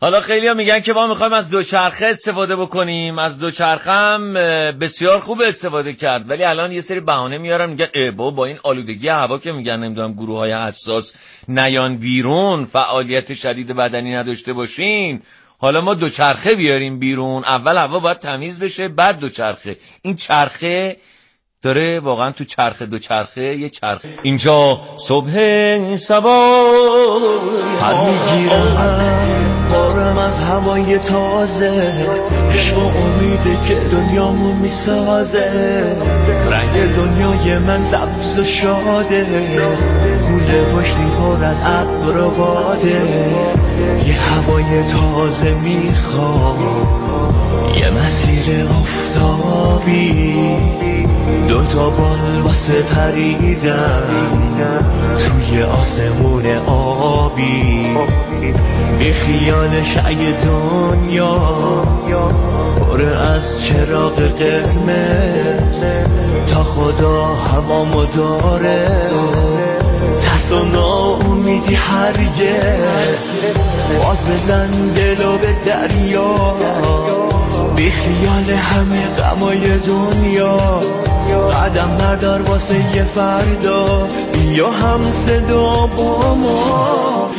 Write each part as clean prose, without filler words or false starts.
حالا خیلی ها میگن که ما میخوایم از دوچرخه استفاده بکنیم، از دوچرخه هم بسیار خوب استفاده کرد، ولی الان یه سری بهانه میارن میگن بابا با این آلودگی هوا که میگن نمیدونم گروه های حساس نیان بیرون، فعالیت شدید بدنی نداشته باشین، حالا ما دوچرخه بیاریم بیرون. اول هوا باید تمیز بشه بعد دوچرخه. این چرخه داره واقعا تو چرخه دوچرخه یه چرخه. اینجا صبح صبح پر میگیرم بارم از هوای تازه، عشق و امیده که دنیامو میسازه، رنگ دنیای من سبز و شاده، کوله پشتی پر از ابر و باده، یه هوای تازه میخوام، یه مسیر آفتابی، دوتا بال واسه پریدن توی آسمون آبی، بی خیال شعی دنیا پر از چراغ قرمز، تا خدا هوامو داره، ترس و ناامیدی هرگز، باز بزن دلو به دریا، بی خیال همه غمای دنیا، قدم بردار واسه یه فردا، بیا هم صدا با ما.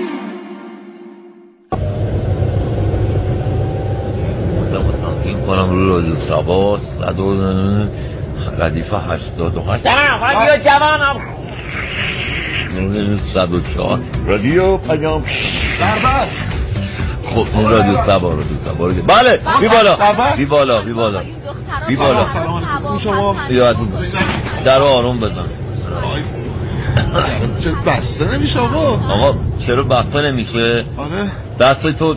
این کنم رو رادیو سبا ردیفه 88 رادیو جوانم 104 رادیو پیام دربست. خب این رادیو سبا بله بی بالا شما در آروم بزن. چرا بسته نمیشه آقا؟ چرا بسته نمیشه؟ آره دست تو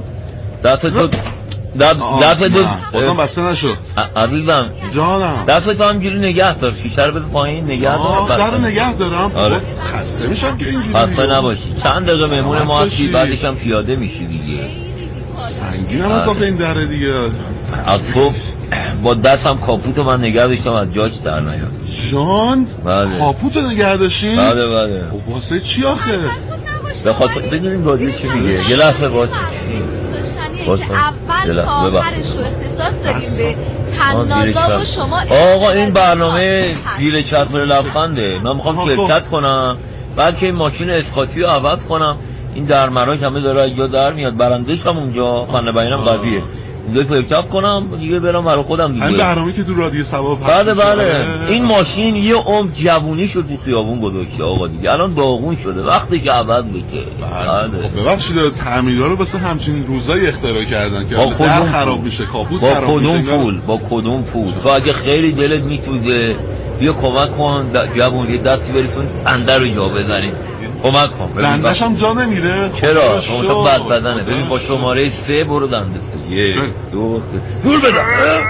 بازم بسته نشو عزیزم جانم. دست تو همجوری نگه دار، شیشه رو بده پایین نگه دار. در نگه دارم. آره. خسته میشم که اینجوری خسته نباشی، چند دقیقه مهمون ما هستی، بعدش هم پیاده میشی دیگه. سنگین هم از آخه این دره دیگه. از صبح با دست هم کاپوتو من نگه داشتم از جاش در نیاد. جان؟ بله. کاپوتو نگه داشتی؟ بله. واسه چی آخه؟ به خاطر بدونیم رادیو چی میگه. یه لحظه باشه اول تا آخرش رو اختصاص دادیم به تنازا و شما. آقا این برنامه زیر چتر لبخنده، من میخوام شرکت کنم، بعد که این ماشین اسقاطی رو عوض کنم، این درمراش همه داره اینجا در میاد، برندش هم اونجا، خانه بیانم قویه، اینجا شرکت کنم دیگه برام برای خودم دیگه. این برنامه‌ای که تو رادیو سبا پخش میشه. بله. این ماشین یه عمر جوونی شد تو خیابون گذاشته آقا دیگه، الان داغون شده، وقتی که عوض بشه. بله. خب ببخشید تعمیرا رو واسه همچین روزایی اختراع کردن که در خراب میشه، کاپوت خراب میشه. با کدوم پول؟ تو اگه خیلی دلت میسوزه بیا کمک کن جوون، یه دستی برسون اندر رو جا بزنیم، کمک کن. دندش هم جا نمیره. چرا؟ تو بد بدنه. ببین با شماره 3 برو دنده 1 2 3 دور بدن.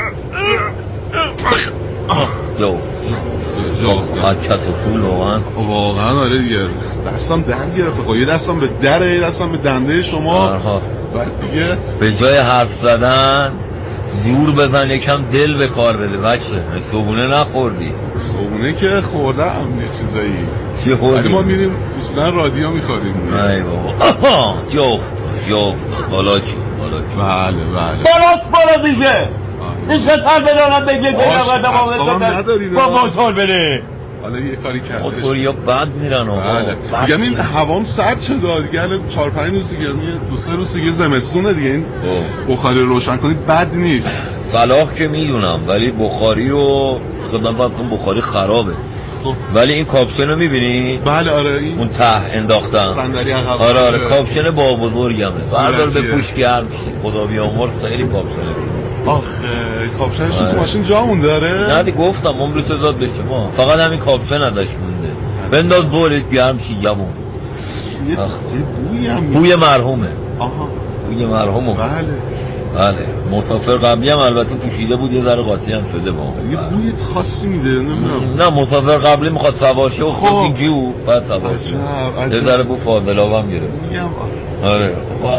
حرکت پول واقعا آره دیگه، دستم در گرفته. خب یه دستم به دره، یه دستم به دنده شما. بعد دیگه به جای حرف زدن زور بزن، یکم دل به کار بده بچه. صبونه نخوردی؟ صبونه که خوردم یه چیزایی. چی خوردی؟ ولی ما میریم اصولا رادیو میخوریم. ای بابا جفت بالا چی؟ بله بالا دیگه. این شطر بدانم بگه با موتور بره. حالا یه کاری کردش موتور یا بد میرن آقا. بله. میگم این هوام سرد شده دیگه، الان 4-5 روز دیگه، 2-3 روز دیگه زمستونه دیگه، این بخاری روشن کنید بد نیست. صلاح که میدونم، ولی بخاری رو خدمت باید بخاری خرابه. ولی این کاپشن رو میبینی؟ بله آره. این اون ته انداختن صندلی عقب. آره کاپشن با بزرگمه، بردار به پوش گرم شی، خدا بیامرز خیلی کاپشنه. آخه کاپشنش تو ماشین جا مونده داره؟ نه دیگه گفتم عمرش داد به شما، فقط همین کاپشن ازش مونده. بنداز بولت گرم شی جوون. بوی مرحومه. بوی مرحومه. بله. مسافر قبلی هم البته پوشیده بود، یه ذره قاطی هم شده با یه بوی خاصی میده. نه مسافر قبلی میخواد سوار شه و خود جو بعد سوار شه، یه ذره بو فاضلاب هم گرفت. آره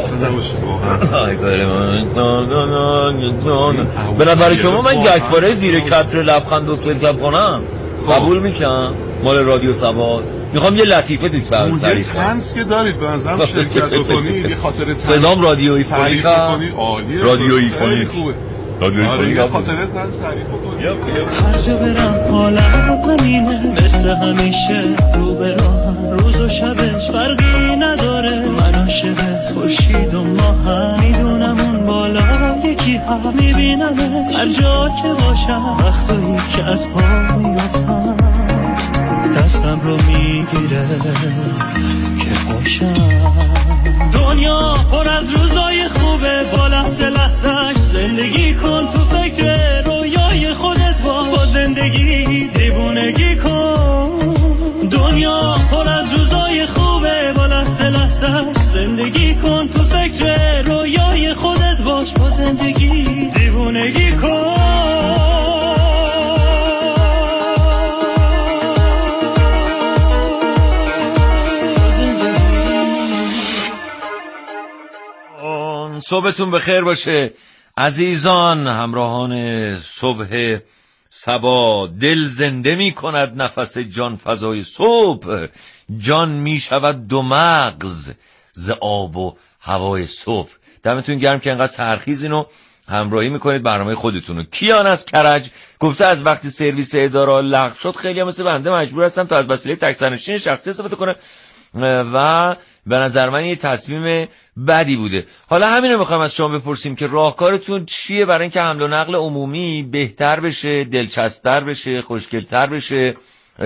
به نظر شما من گشتواره زیر چتر لبخند رو شرکت کنم قبول میکنم؟ مال رادیو سبا میخوام یه لطیفه تو تعریف کنم. تنس که دارید به نظرم شرکت بکنید، یه خاطره تنس صدام رادیویی فونیک عالیه، رادیویی فونیک خوبه، رادیویی یه خاطره تنس تعریف کنید. هر جا برم حالم غمینه، مثل همیشه رو به راهم، روز و شبش فرقی نداره، من عاشق خورشید و ماهم، میدونم اون بالا یکی هم، میبینمش هر جا که باشم، وقتایی که از پا میافتم دستم رو میگیره که باشم. دنیا پر از روزای خوبه، با لحظه لحظهش زندگی کن، تو فکر رویای خودت با زندگی دیوونگی کن. دنیا پر از روزای خوبه، با لحظه لحظهش زندگی کن، تو فکر رویای خودت باش، با زندگی دیوونگی کن. صبحتون بخیر باشه عزیزان، همراهان صبح صبا. دل زنده می کند نفس جان فضای صبح، جان می شود دو مغز ز آب و هوای صبح. دمتون گرم که انقدر سرخیزینو همراهی میکنید برنامه خودتونو. کیان از کرج گفته از وقتی سرویس اداره لغو شد خیلی هم مثل بنده مجبور هستن تا از وسیله تک‌سرنشین شخصی استفاده کنه و به نظر من یه تصمیم بدی بوده. حالا همینو میخوام از شما بپرسیم که راهکارتون چیه برای اینکه حمل و نقل عمومی بهتر بشه، دلچسب‌تر بشه، خوشگل‌تر بشه.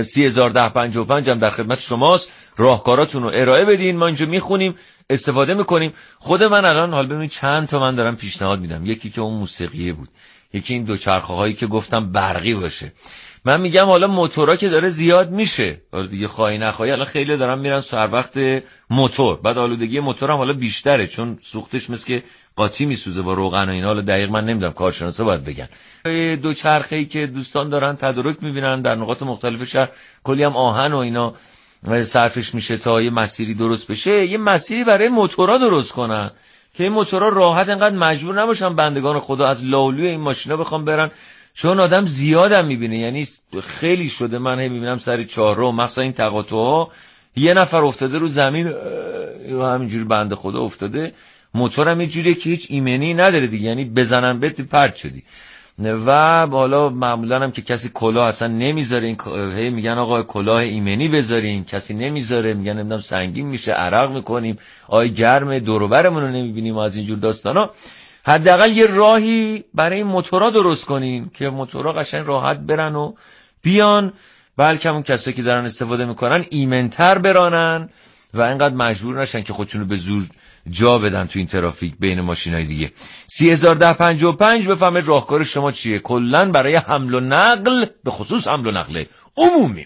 301055 هم در خدمت شماست. راهکاراتون رو ارائه بدین، ما اینجا میخونیم، استفاده میکنیم. خود من الان حال ببینید چند تا من دارم پیشنهاد میدم. یکی که اون موسیقیه بود، یکی این دوچرخه هایی که گفتم برقی باشه. من میگم حالا موتورا که داره زیاد میشه، حالا دیگه خواهی نخواهی الان خیلی دارن میرن سر وقت موتور، بعد آلودگی موتور هم حالا بیشتره چون سوختش مثل که قاطی میسوزه با روغن و اینا. حالا دقیق من نمیدونم، کارشناسا باید بگن. دوچرخه‌ای که دوستان دارن تدارک میبینن در نقاط مختلف شهر، کلی هم آهن و اینا صرفش میشه تا یه مسیری درست بشه. یه مسیری برای موتورا درست کنن که این موتورا راحت انقدر مجبور نباشن بندگان خدا از لالوی این ماشینا بخوام برن، چون آدم زیادم میبینه. یعنی خیلی شده من میبینم سر چهارراه مخصوصا این تقاطع‌ها یه نفر افتاده رو زمین همینجوری بنده خدا افتاده، موتورم یه جوریه که هیچ ایمنی نداره دیگه، یعنی بزنن بهت پرت شدی. و حالا معمولا هم که کسی کلاه اصلا نمیذاره، این میگن آقا کلاه ایمنی بذارین، کسی نمیذاره، میگن نمیدونم سنگین میشه، عرق میکنیم، آی گرمه، دور و برمون رو نمیبینیم، از اینجور داستانا. حداقل یه راهی برای این موتورا درست کنین که موتورا قشنگ راحت برن و بیان، بلکه اون کسایی که دارن استفاده میکنن ایمن‌تر برانن و اینقدر مجبور نشن که خودشونو به زور جا بدن تو این ترافیک بین ماشینای دیگه. 301055 بفهمید راهکار شما چیه کلاً برای حمل و نقل، به خصوص حمل و نقل عمومی.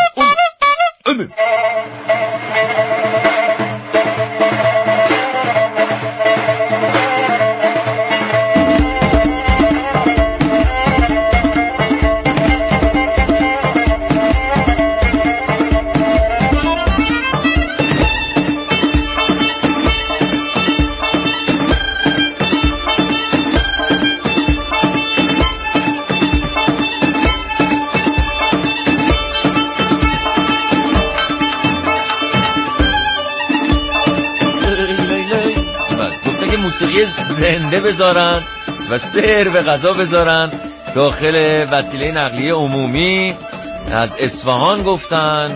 موسیقی زنده بذارن و سرو غذا بذارن داخل وسیله نقلیه عمومی. از اصفهان گفتن.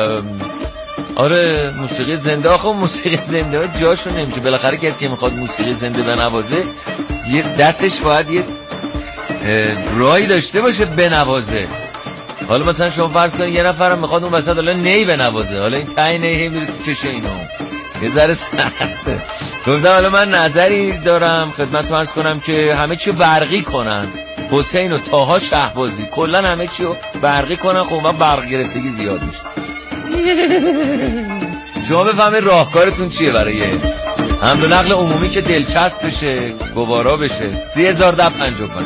آره موسیقی زنده. آخه موسیقی زنده جاشو نمیشه، بالاخره کسی که میخواد موسیقی زنده بنوازه یه دستش باید یه رای داشته باشه بنوازه. حالا مثلا شما فرض کنید یه نفرم میخواد اون وسط حالا نی بنوازه، حالا این تای نی میره تو چشه اینو، یه ذره سخته. گفتم حالا من نظری دارم خدمتتون عرض کنم که همه چیو برقی کنن، حسین و طاها شهبازی کلا همه چیو برقی کنن. خب من برق گرفتگی زیاد میشه. شما بفهمید راهکارتون چیه برای حمل و نقل عمومی که دلچسب بشه، گوارا بشه. 301055.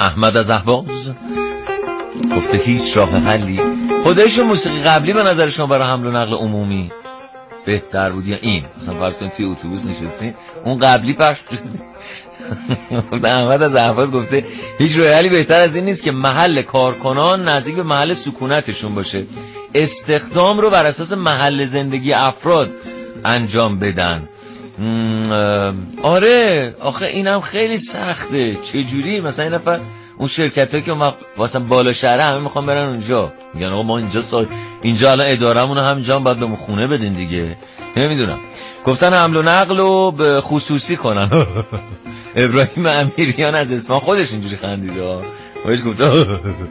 احمد از اهواز گفته هیچ راه حلی. خودشون موسیقی قبلی به نظر شما برای حمل و نقل عمومی بهتر بود یا این؟ مثلا فرض کنید توی اتوبوس نشستین اون قبلی پخش احمد از اهواز گفته هیچ راه حلی بهتر از این نیست که محل کارکنان نزدیک به محل سکونتشون باشه، استخدام رو بر اساس محل زندگی افراد انجام بدن. آره آخه اینم خیلی سخته. چجوری مثلا این نفر اون شرکتایی که واسه بالا شهره همه میخوان برن اونجا، میگن آقا ما اینجا الان ادارمون همینجا باید بهمون خونه بدین دیگه، نمیدونم. گفتن حمل و نقل رو به خصوصی کنن. ابراهیم امیریان از اسمان خودش اینجوری خندیده، خودش گفته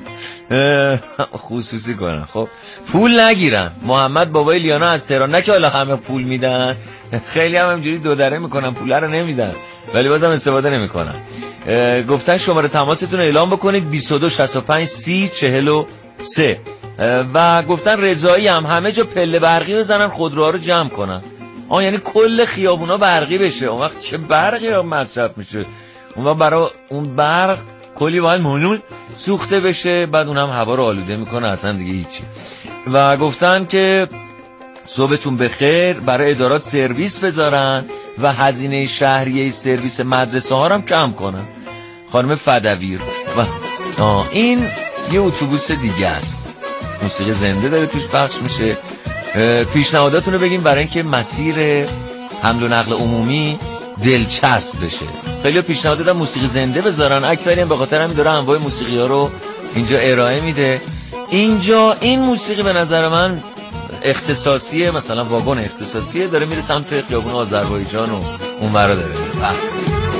خصوصی کنن. خب پول نگیرن. محمد بابای لیانا از تهران، نه که حالا همه پول میدن، خیلی هم همینجوری دو دره میکنن، پول رو نمیدن ولی بازم استفاده نمیکنن. گفتن شماره تماستون رو اعلام بکنید 22 65 30 43 و گفتن رضایی هم همه جا پله برقی بزنن خودروها رو جمع کنن. یعنی کل خیابونا برقی بشه. اون وقت چه برقی هم مصرف میشه؟ اون وقت برای اون برق کلی باید مونول سوخته بشه، بعد اونم هوا رو آلوده میکنه، اصلا دیگه هیچی. و گفتن که صبحتون بخیر، برای ادارات سرویس بذارن و هزینه شهریه سرویس مدرسه ها هم کم کنن. خانم فدویر. و این یه اتوبوس دیگه است، موسیقی زنده داره توش پخش میشه. پیشنهاداتون رو بگیم برای اینکه مسیر حمل و نقل عمومی دلچسب بشه. خیلی پیشنهاد دادن موسیقی زنده بذارن، اکبری هم به خاطر همین داره انواع موسیقی ها رو اینجا ارائه میده. اینجا این موسیقی به نظر من اختصاصیه، مثلا واگن اختصاصیه، داره میره سمت خیابون آذربایجان و اون ورا داره میره.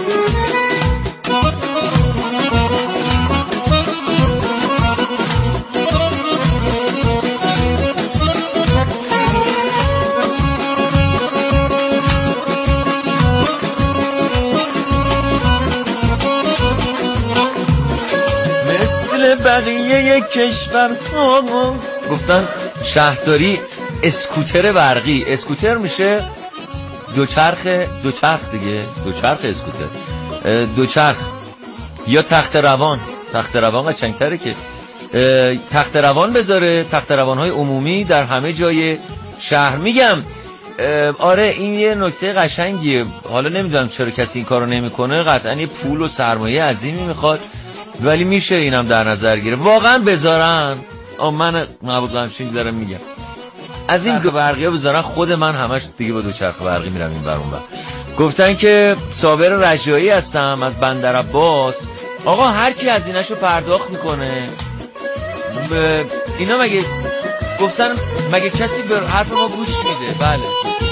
مثل بقیه کشور گفتن شهرداری اسکوتر برقی. اسکوتر میشه دوچرخ دیگه، دوچرخ اسکوتر، دوچرخ یا تخت روان. تخت روان قشنگ‌تره که تخت روان بذاره، تخت روان‌های عمومی در همه جای شهر. میگم آره این یه نکته قشنگیه. حالا نمیدونم چرا کسی این کارو نمیکنه، قطعا یه پول و سرمایه عظیمی میخواد، ولی میشه اینم در نظر گیره واقعا بذارن. من معبود قمشین دارم میگم از این برقی ها بذارن، خود من همش دیگه با دوچرخ برقی میرم این بر اون بر. گفتن که صابر رجایی هستم از بندرعباس. آقا هر کی هزینه‌شو پرداخت میکنه اینا مگه گفتن مگه کسی به حرف ما گوش میده؟ بله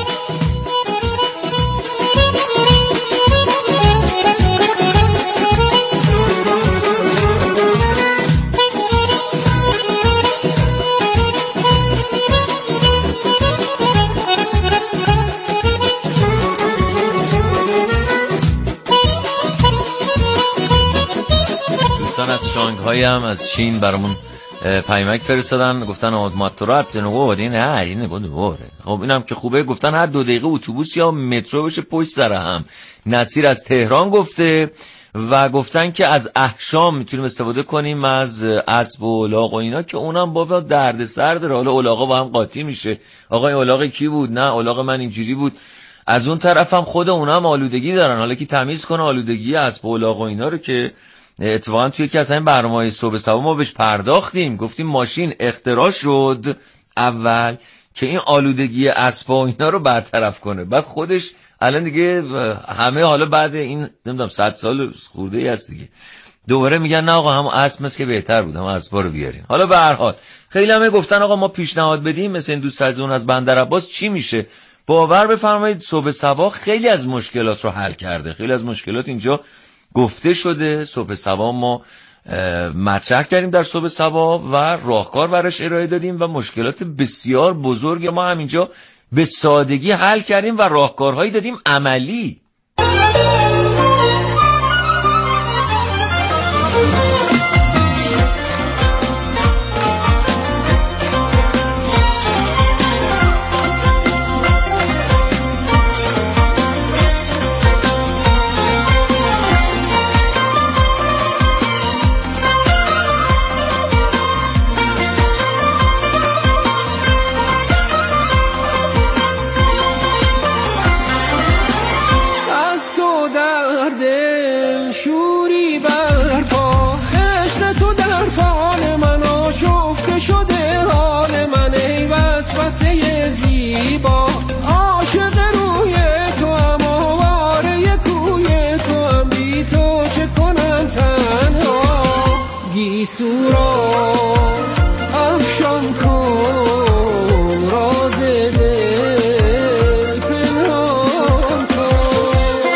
از شانگهای هم از چین برامون پیامک فرستادن، گفتن آدماتورات زنگو نه این نگوره. خب اینم که خوبه. گفتن هر 2 دقیقه اتوبوس یا مترو بشه پشت سر هم. نصیر از تهران گفته و گفتن که از احشام میتونیم استفاده کنیم از اسب و الاغ و اینا که اونم با درد سر داره. حالا الاغا با هم قاطی میشه، آقا این الاغ کی بود؟ نه الاغ من اینجوری بود. از اون طرف هم خود اونم آلودگی دارن، حالا کی تمیز کنه آلودگی اسب و الاغ و اینا رو که اتفاقا توی یکی از این برنامه‌های صبح سبا ما بهش پرداختیم، گفتیم ماشین اختراع شد اول که این آلودگی اسبا و اینا رو برطرف کنه، بعد خودش الان دیگه همه حالا بعد این نمیدونم 100 سال خورده ای هست دیگه دوباره میگن نه آقا هم اسب است که بهتر بود، هم اسبا رو بیارین. حالا به هر حال خیلی همه گفتن آقا ما پیشنهاد بدیم مثلا این دوست عزیزمون از بندرعباس چی میشه. باور بفرمایید صبح سبا خیلی از مشکلات رو حل کرده، خیلی از مشکلات اینجا گفته شده. صبح سبا ما مطرح کردیم در صبح سبا و راهکار براش ارائه دادیم و مشکلات بسیار بزرگ ما همینجا به سادگی حل کردیم و راهکارهایی دادیم عملی. ای برپا خشت تو در فال من آشفته شده حال من ای وسوسه زیبا عاشق روی تو هم آواره کوی تو هم بی تو چه کنم تنها گیسو را افشان کن راز دل پنهان کن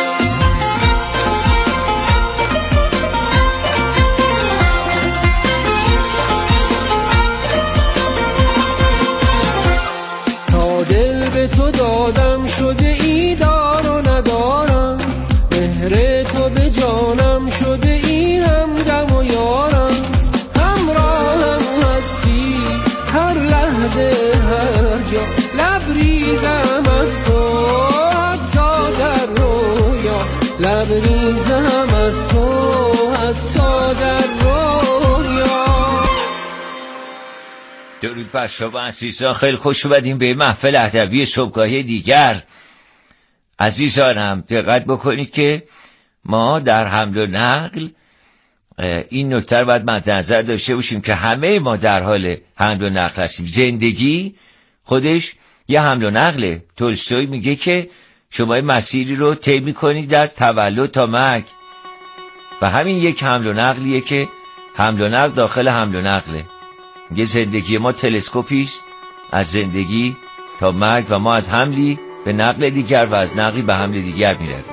تا دل به تو دادم شده ای دار و ندارم مهر تو به جانم شده ای هم غم و یارم همراهم هستی هر لحظه هر جا لبریزم از تو حتی در رویا لبریزم از تو حتی در رویا. درود بر شما عزیزان، خیلی خوش اومدیم به محفل ادبی صبحگاهی دیگر. عزیزانم دقت بکنید که ما در حمل و نقل این نکته رو باید مد نظر داشته باشیم که همه ما در حال حمل و نقل هستیم. زندگی خودش یه حمل و نقله. تولستوی میگه که شما مسیری رو طی می‌کنید از تولد تا مرگ و همین یک حمل و نقلیه که حمل و نقل داخل حمل و نقله. میگه زندگی ما تلسکوپی است از زندگی تا مرگ و ما از حملی به نقل دیگر و از نقلی به حمل دیگر میرویم.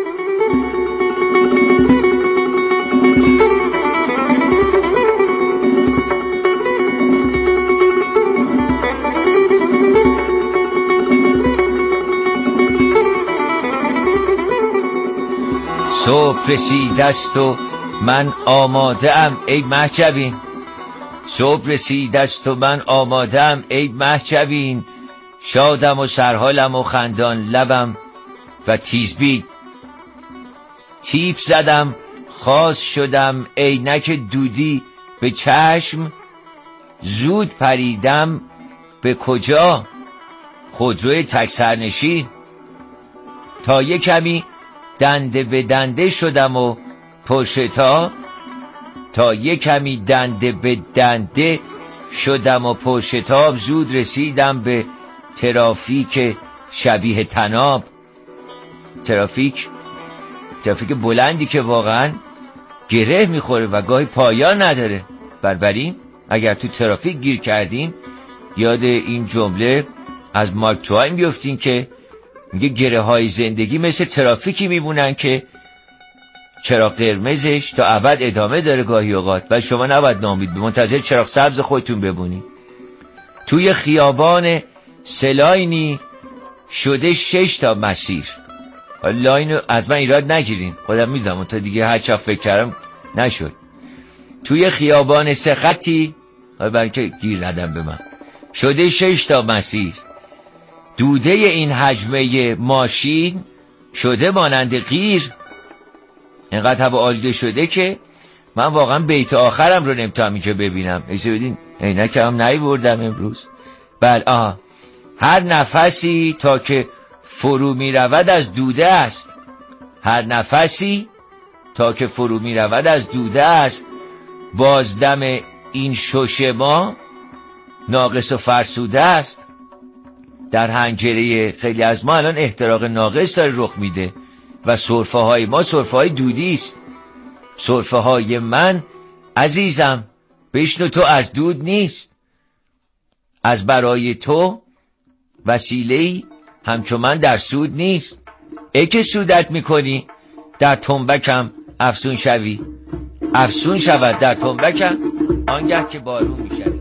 صبح رسیده است و من آماده ام ای مهجبین، صبح رسیده است و من آماده ام ای مهجبین، شادم و سرحالم و خندان لبم و تیزبین، تیپ زدم خاص شدم عینک دودی به چشم، زود پریدم به کجا خودروی تک سرنشین، تا یک کمی دنده به دنده شدم و پرشتاب، تا یک کمی دنده به دنده شدم و پرشتاب، زود رسیدم به ترافیک شبیه تناب. ترافیک بلندی که واقعا گره میخوره و گاهی پایان نداره. بنابراین اگر تو ترافیک گیر کردین یاد این جمله از مارک توین بیفتین که میگه گره های زندگی مثل ترافیکی میمونن که چراغ قرمزش تا ابد ادامه داره گاهی اوقات و شما نباید ناامید به منتظر چراغ سبز خودتون بمونید. توی خیابان سلاینی شده 6 تا مسیر. لاینو از من ایراد نگیرین، خودم میدونم تا دیگه هر چه فکر کردم نشد. توی خیابان سختی برای که گیر ندم به من شده 6 تا مسیر. دوده این حجمه ماشین شده مانند قیر، اینقدر هوا آلوده شده که من واقعا بیت آخرم رو نمیتونم اینجا ببینم. ایسا بدین عینکم هم نیوردم امروز. بله هر نفسی تا که فرو می رود از دوده است، هر نفسی تا که فرو می رود از دوده است، بازدم این شش ما ناقص و فرسوده است. در حنجره خیلی از ما الان احتراق ناقص داره رخ میده و سرفه های ما سرفه های دودی است. سرفه های من عزیزم بشنو تو از دود نیست، از برای تو وسیله‌ای همچون من در سود نیست. ای که سودت میکنی در تنبکم افسون شوی، افسون شود در تنبکم آنگه که بارون میشوی.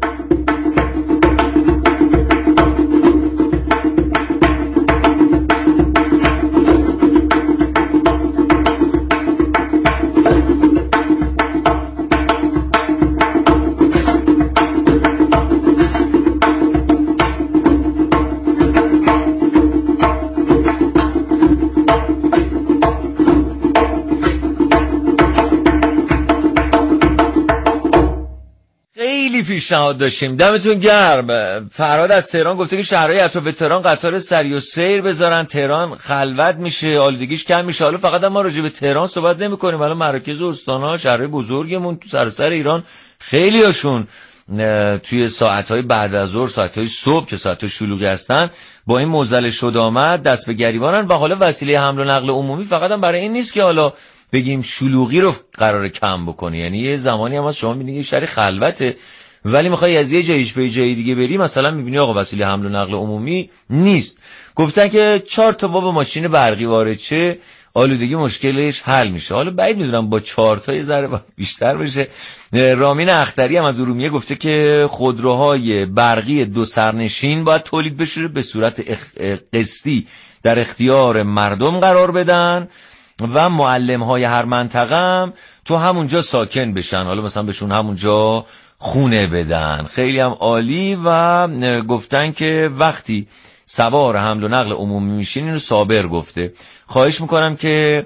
خیلی پیشنهاد داشتیم. دمتون گرم. فرهاد از تهران گفته که شهرهای اطراف تهران قطار سری و سیر بذارن، تهران خلوت میشه، آلودگیش کم میشه. حالا فقط ما راجع به تهران صحبت نمی‌کنیم، حالا مراکز و استان‌ها، شهرهای بزرگمون تو سراسر ایران خیلی هاشون توی ساعت‌های بعد از ظهر، ساعت‌های صبح که ساعت‌های شلوغی هستن، با این معضل شد آمد دست به گریبانن. و حالا وسیله حمل و نقل عمومی فقط هم برای این نیست که حالا بگیم شلوغی رو قراره کم بکنه، یعنی یه زمانی هم از شما می‌بینی شهر خلوته ولی می‌خوای از یه جایش به جای دیگه بری، مثلا می‌بینی آقا وسیله حمل و نقل عمومی نیست. گفتن که 4 تا با ماشین برقی وارد شه آلودگی مشکلش حل میشه. حالا بعید میدونم با 4 تا یه ذره بیشتر بشه. رامین اختری هم از ارومیه گفته که خودروهای برقی 2 سرنشین باید تولید بشه، به صورت قسطی در اختیار مردم قرار بدن و معلم‌های هر منطقه هم تو همونجا ساکن بشن، حالا مثلا بهشون همونجا خونه بدن. خیلی هم عالی. و گفتن که وقتی سوار حمل و نقل عمومی میشین، اینو صابر گفته، خواهش میکنم که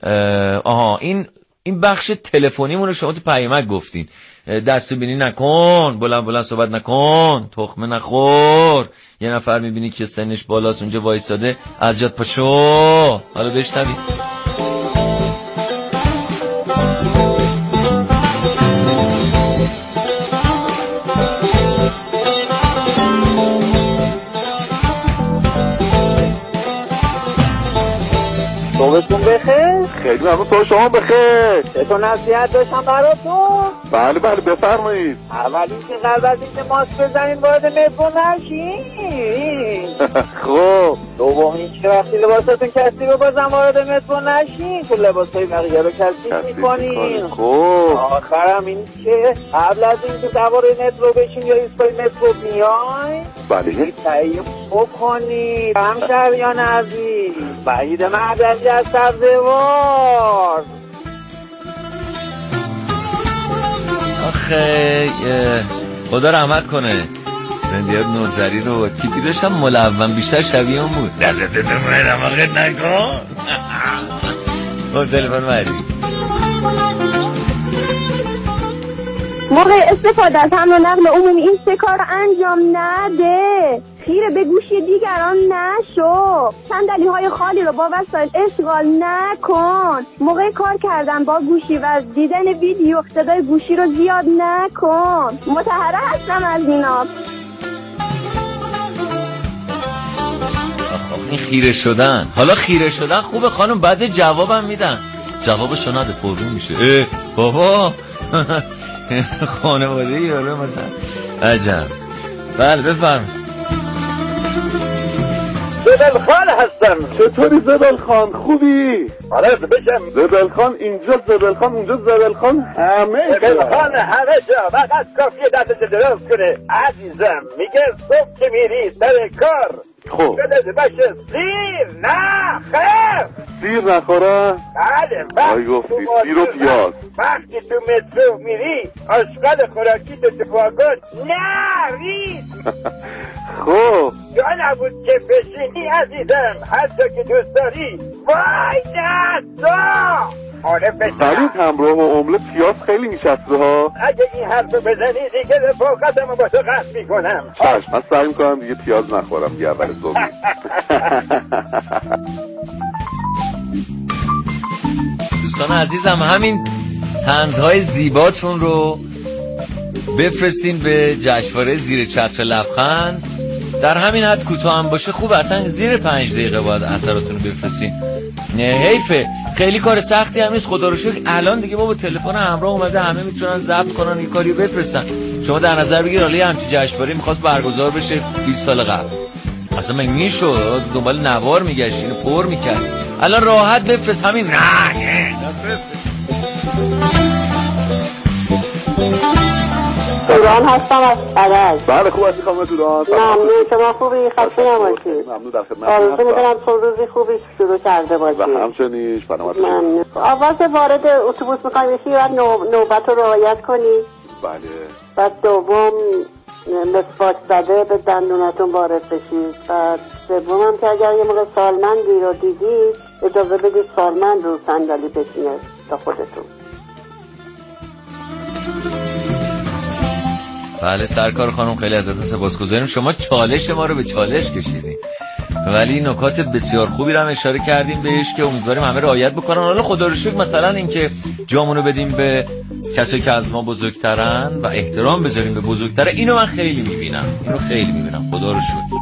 این بخش تلفنیمون رو شما تو پیامک گفتین، دستو بینی نکن، بلند صحبت نکن، تخمه نخور. یه نفر میبینی که سنش بالاست اونجا وایساده، از جات پاشو. حالا بشنوید. صبحتون بخیر. خیلی ممنون. صبح شما بخیر. چطور نصیحت داشتم براتون؟ بله بفرمایید. اول اینکه قبل از اینکه ماسک بزنین وارد مترو نشین. خب دوم اینکه وقتی لباساتون کثیفه بازم وارد مترو نشین، تو لباسای بقیه رو کثیف میکنین. خب آخرم این که قبل از اینکه سوار مترو بشین یا ایستگاه مترو بیاین، بله تهیه بکنید. همشهریان عزیز، بعید معدنی از سبزوار. آخه خدا رحمت کنه زندیات نوزری رو تیپی داشتم ملون، بیشتر شبیه اون بود. دستت دمونه دماغت نکن. خب تلفن مری موقع استفاده از حمل و نقل عمومی این 3 کار انجام نده. خیره به گوشی دیگران نشو. صندلی‌های خالی رو با وسایل اشغال نکن. موقع کار کردن با گوشی و دیدن ویدیو صدای گوشی رو زیاد نکن. متحره هستم از اینا. این خیره شدن، حالا خیره شدن خوبه خانم، بعضی جوابم میدن، جوابشو نده پررو میشه. بابا خانواده یارو مثلا عجب. بله بفرم. زبل خان هستم. چطوری زبل خان؟ خوبی؟ آره بشم. زبل خان اینجا، زبل خان اونجا، زبل خان همه زبل خان همه جا. فقط کافیه دستش دراز کنه. عزیزم میگه صبح که میری سر کار خب شده باشه سیر نه خیر سیر نخوره؟ بله. آی گفتی سیر و پیاز. وقتی تو مترو میری آشغال خوراکی تو دفاعگات نرید. خب یا نبود که بشینی عزیزم، حتی که دوست داری وای دستا. آره ولی همراه و املت پیاز خیلی میشسته ها. اگه این حرف بزنی دیگه رفاقتمو با تو قطع میکنم. چشم، من سعی میکنم دیگه پیاز نخورم دیگه اول صبحی. دوستان عزیزم، همین طنزهای زیباتون رو بفرستین به جشنواره زیر چتر لبخند. در همین حد کوتاه هم باشه خوب، اصلا زیر 5 دقیقه باید اثراتونو بفرستین. حیفه، خیلی کار سختی هم نیست. خدا رو شکر الان دیگه ما با تلفن همراه اومده، همه میتونن ضبط کنن، این کاریو بفرستن. شما در نظر بگیر حالا همچین جشنواره میخواست برگزار بشه 20 سال قبل، اصلا من میشد دنبال نوار میگشت، اینو پر میکرد. الان راحت بفرست همین. نه توران هستم از کرج. بله خوب هستی خانم توران؟ ممنون، شما خوبی؟ خسته نباشید. ممنون، در خدمت آرزو می‌کنم روزی خوبی شروع کرده باشید. و همچنین سلامت. ممنون. آواز وارد اتوبوس می‌خواید بشی و نوبت رو رعایت کنید. بله. بعد دوم مسواک زده به دندوناتون وارد بشید. بعد سوم هم که اگر یه موقع سالمندی رو دیدید اجازه بدید سالمند رو صندلی بشینه تا خودتون. بله سرکار خانم، خیلی ازتون سپاسگزاریم. شما چالش ما رو به چالش کشیدین، ولی نکات بسیار خوبی رو هم اشاره کردیم بهش که امیدواریم همه رعایت بکنن. حالا خدا رو شکر مثلا اینکه جامونو بدیم به کسایی که از ما بزرگترن و احترام بذاریم به بزرگتره، اینو من خیلی میبینم، خدا رو شکر.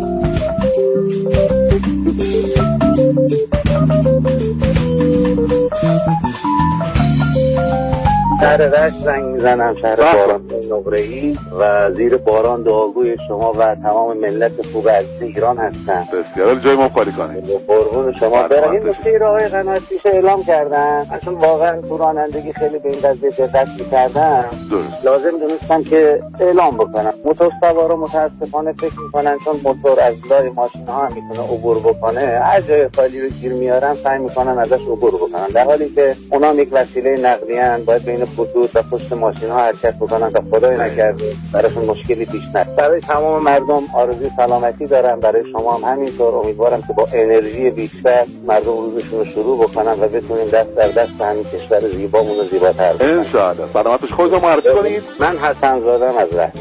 شهر رشت زنگ میزنم، شهر باران نقره‌ای و زیر باران دعاگوی شما و تمام ملت خوب از ایران هستم. بسیار جای ما خالی کنید. قربون شما برم. این نکته رو آقای قناعت پیش اعلام کردن، چون واقعا تو رانندگی خیلی به این قضیه دقت می‌کردم، لازم دونستم که اعلام بکنم. موتور سوارا متاسفانه فکر می‌کنن چون موتور از لای ماشین‌ها هم میتونه عبور بکنه، هر جای خالی رو گیر میارن سعی می‌کنن ازش عبور بکنن، در حالی که اونا یک وسیله نقلیه ان، باید بین خطوط و پشت ماشین‌ها حرکت بکنن تا خدای نکرده براشون مشکلی پیش نیاد. برای تمام مردم آرزوی سلامتی دارم، برای شما هم همینطور. امیدوارم که با انرژی بیشتر مردم روزشون رو شروع بکنن و بتونیم دست در دست همین کشور زیبامون رو زیباتر بکنیم ان شاء الله. سلامتش خودتون معرفی کنید. من حسن زادم از رشت.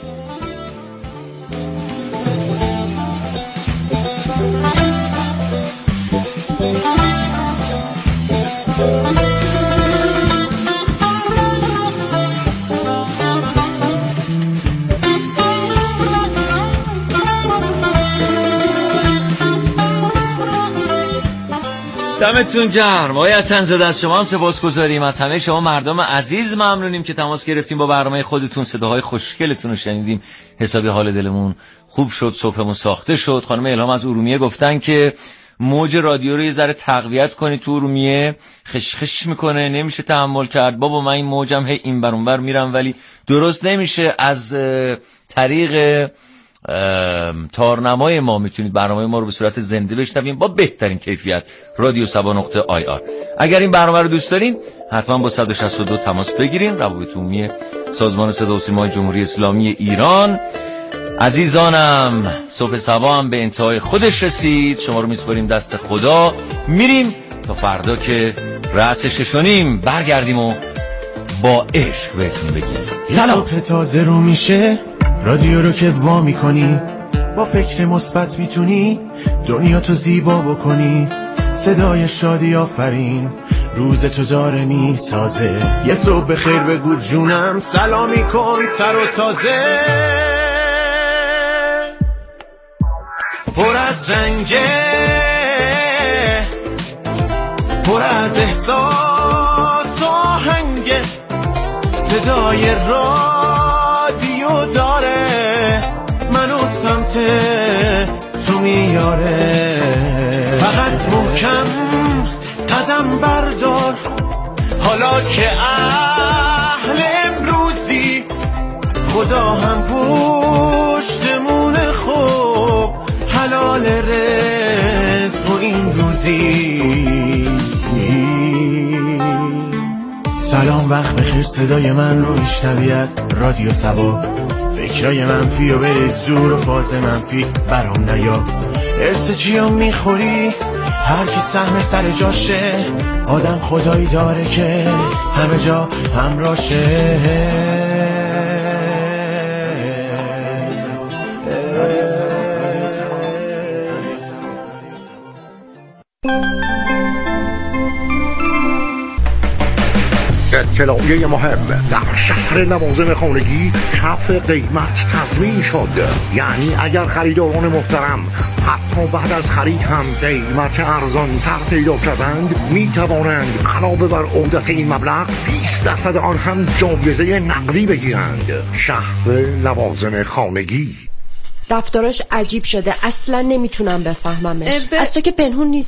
دمتون گرم آقای حسن زاده، از شما هم سپاسگزاریم. از همه شما مردم عزیز ممنونیم که تماس گرفتیم با برنامه خودتون. صداهای خوشگلتون رو شنیدیم، حسابی حال دلمون خوب شد، صبحمون ساخته شد. خانم الهام از ارومیه گفتن که موج رادیو رو یه ذره تقویت کنید، تو ارومیه خشخش میکنه، نمیشه تحمل کرد. بابا من این موجم هی این بر اون بر میرم ولی درست نمیشه. از طریق تارنمای ما میتونید برنامه ما رو به صورت زنده بشنوید با بهترین کیفیت. رادیو سبا.ir. اگر این برنامه رو دوست دارین حتما با 162 تماس بگیرین. روابط عمومی سازمان صدا و سیمای جمهوری اسلامی ایران. عزیزانم، صبح سبا هم به انتهای خودش رسید. شما رو میسپاریم دست خدا، میریم تا فردا که رأس 6:30 برگردیم و با عشق بهتون بگیم سلام. صبح تازه رو میشه، رادیو رو که وا میکنی، با فکر مثبت میتونی دنیا تو زیبا بکنی. صدای شادی آفرین روز تو داره میسازه. یه صبح بخیر بگو جونم، سلامی کن تر و تازه. پر از رنگه، پر از احساس و آهنگه، صدای رادیو داره منو سمت تو میاره. فقط محکم قدم بردار، حالا که اهل امروزی، خدا هم پشتمون خوب حلال رزق و این روزی. سلام وقت بخیر، صدای من رو میشنوی از رادیو سبا. فکرای منفی و بریز دور و فاز منفی برام نیا. ارس چیا میخوری هر کی سهم سر جاشه، آدم خدایی داره که همه جا همراشه. اطلاعیه مهم: در شهر لوازم خانگی کف قیمت تضمین شد. یعنی اگر خریداران محترم حتی بعد از خرید هم قیمت ارزان‌تر پیدا کردند، می توانند علاوه بر عودت این مبلغ 20% آن هم جایزه نقدی بگیرند. شهر لوازم خانگی. رفتاراش عجیب شده، اصلا نمیتونم بفهممش. از تو که پنهون نیست.